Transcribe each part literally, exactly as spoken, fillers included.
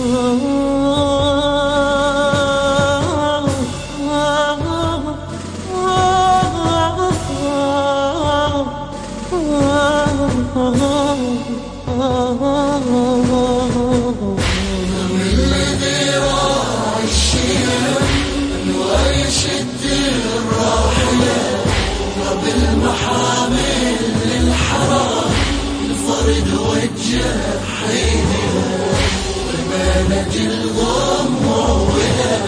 بالمحامل للحرام الفرد وجه حيدها وبالج الغم موله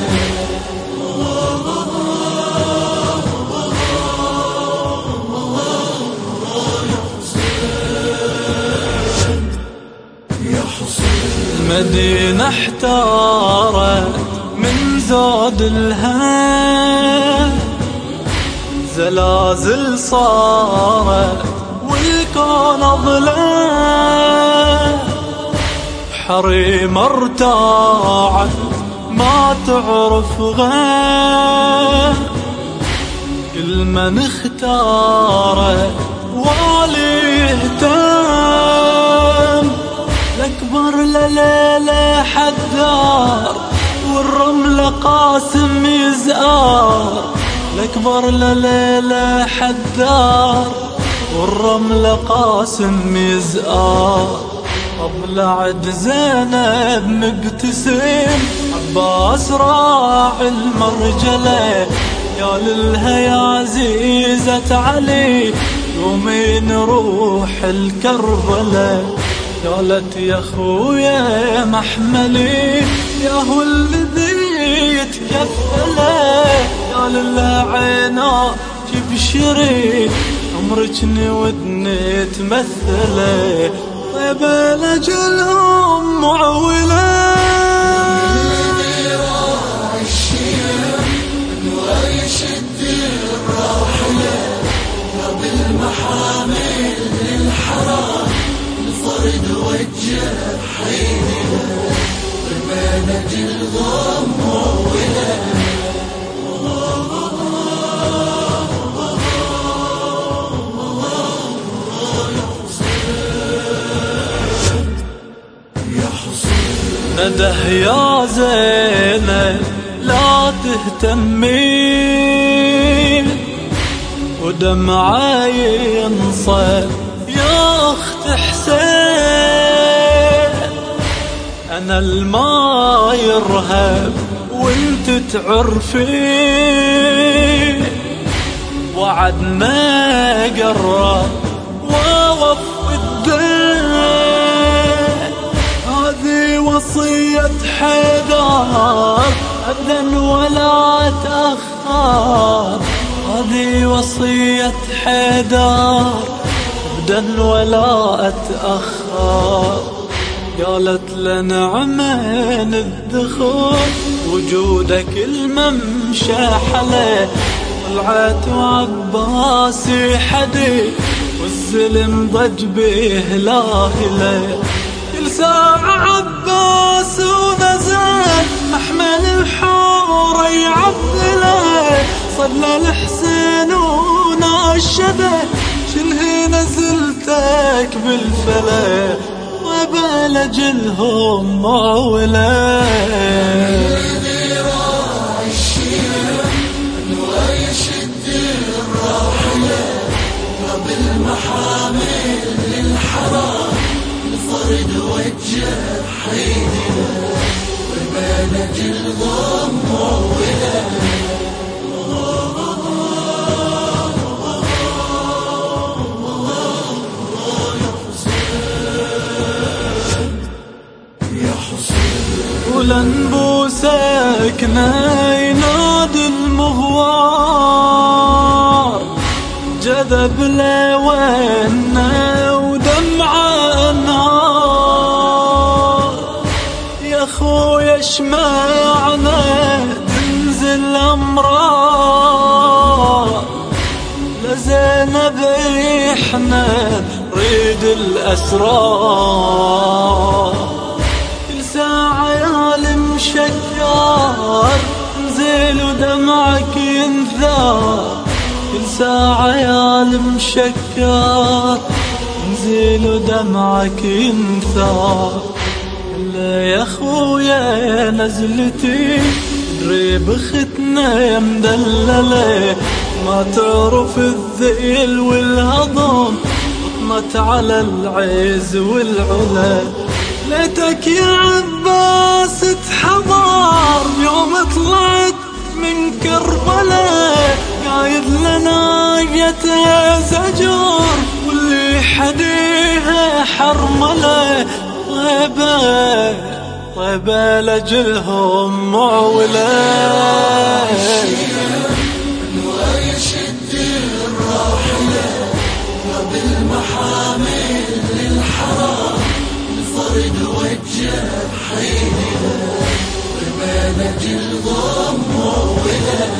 يا حسين. المدينة احتارت من زود الهم، زلازل صارت والكون ظلام، حريم ارتاعت ما تعرف غير، كل من اختارت والي يهتم، الأكبر لليلة حدار والرمل قاسم يزقار، الأكبر لليلة حدار والرمل قاسم يزقار، طلعت زينب مبتسم عباس راعي المرجلة، يا للها يا عزيزة علي يومين نروح الكربلة، قالت يا خويا محملي يا هو الذي يتكفله، يا لله عينا تبشري عمرك ودني تمثله، طيبة لجلهم معوله. بالمحامل للحرام الفرد وجه حيدها وبالج الغم موله يا حسين. نده يا زينب لا تهتمين ودمعي ينصب يا اخت حسين، انا الما يرهب وانت تعرفين، وعدنا قرب ووفي الدين، هذه وصية حيدر ابدا ولا تأخر، هذه وصية حيدر ابدا ولا اتأخر، قالت لنا عمين الدخول وجودك الممشى حلي، طلعت وعباسي حدي والزلم ضج به لاهله، كل ساعة عباس ونزل محمل الحور يعبله، صلى الحسين وناشده شنهي نزلتك بالفلا وبالج الهم موله. الذي راعي الشيم ويشد الراحله وبالمحامل للحرام الفرد وجه حيدها وبالج الغم موله ولنبوسك ينادي المغوار، جذب لوينا ودمعة نار، يا خويا اشمعنا تنزل امرار، لزينب احنا نريد الاسرار، كل ساعة يا المشكار نزل ودمعك ينثار، كل ساعة يا المشكار نزل ودمعك ينثار، يا خويا نزلتي دريب ختنا يا مدللة، ما تعرف الذيل والهضم طمت على العز والعلا. ليتك يا عباس تحضر يوم طلعت من كربلاء، قايد لنا جته زجر واللي حديها حرمله. طيبة طيبة لجلهم معولة، ويشد الراحلة وبالمحامل للحرام الفرد وجه حيدها وبالج الغم معولة.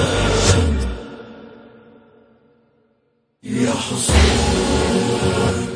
يا حسين